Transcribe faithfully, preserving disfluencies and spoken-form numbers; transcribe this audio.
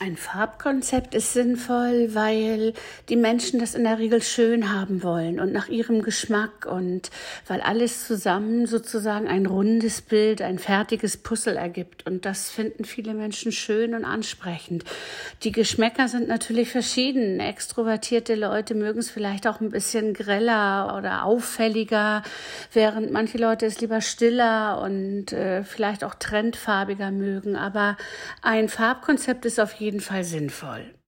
Ein Farbkonzept ist sinnvoll, weil die Menschen das in der Regel schön haben wollen und nach ihrem Geschmack und weil alles zusammen sozusagen ein rundes Bild, ein fertiges Puzzle ergibt. Und das finden viele Menschen schön und ansprechend. Die Geschmäcker sind natürlich verschieden. Extrovertierte Leute mögen es vielleicht auch ein bisschen greller oder auffälliger, während manche Leute es lieber stiller und äh, vielleicht auch trendfarbiger mögen. Aber ein Farbkonzept ist auf jeden Fall sinnvoll.